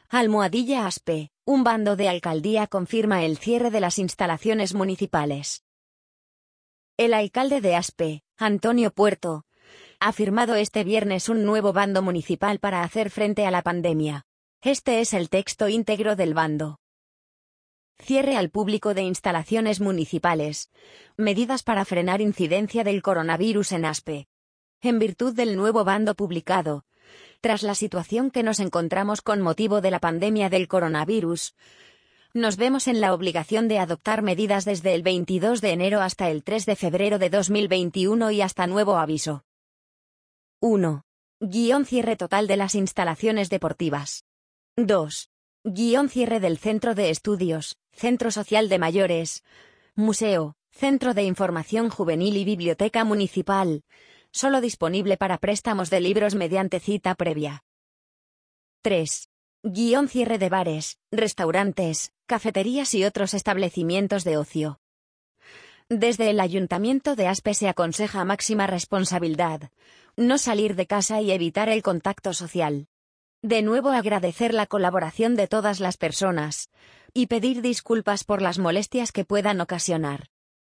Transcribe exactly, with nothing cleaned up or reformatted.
Almohadilla Aspe, un bando de alcaldía confirma el cierre de las instalaciones municipales. El alcalde de Aspe, Antonio Puerto, ha firmado este viernes un nuevo bando municipal para hacer frente a la pandemia. Este es el texto íntegro del bando. Cierre al público de instalaciones municipales. Medidas para frenar incidencia del coronavirus en Aspe. En virtud del nuevo bando publicado, tras la situación que nos encontramos con motivo de la pandemia del coronavirus, nos vemos en la obligación de adoptar medidas desde el veintidós de enero hasta el tres de febrero de dos mil veintiuno y hasta nuevo aviso. uno. Guión cierre total de las instalaciones deportivas. dos. Guión cierre del centro de estudios, centro social de mayores, museo, centro de información juvenil y biblioteca municipal, solo disponible para préstamos de libros mediante cita previa. tres. Guión cierre de bares, restaurantes, cafeterías y otros establecimientos de ocio. Desde el Ayuntamiento de Aspe se aconseja máxima responsabilidad, no salir de casa y evitar el contacto social. De nuevo agradecer la colaboración de todas las personas, y pedir disculpas por las molestias que puedan ocasionar.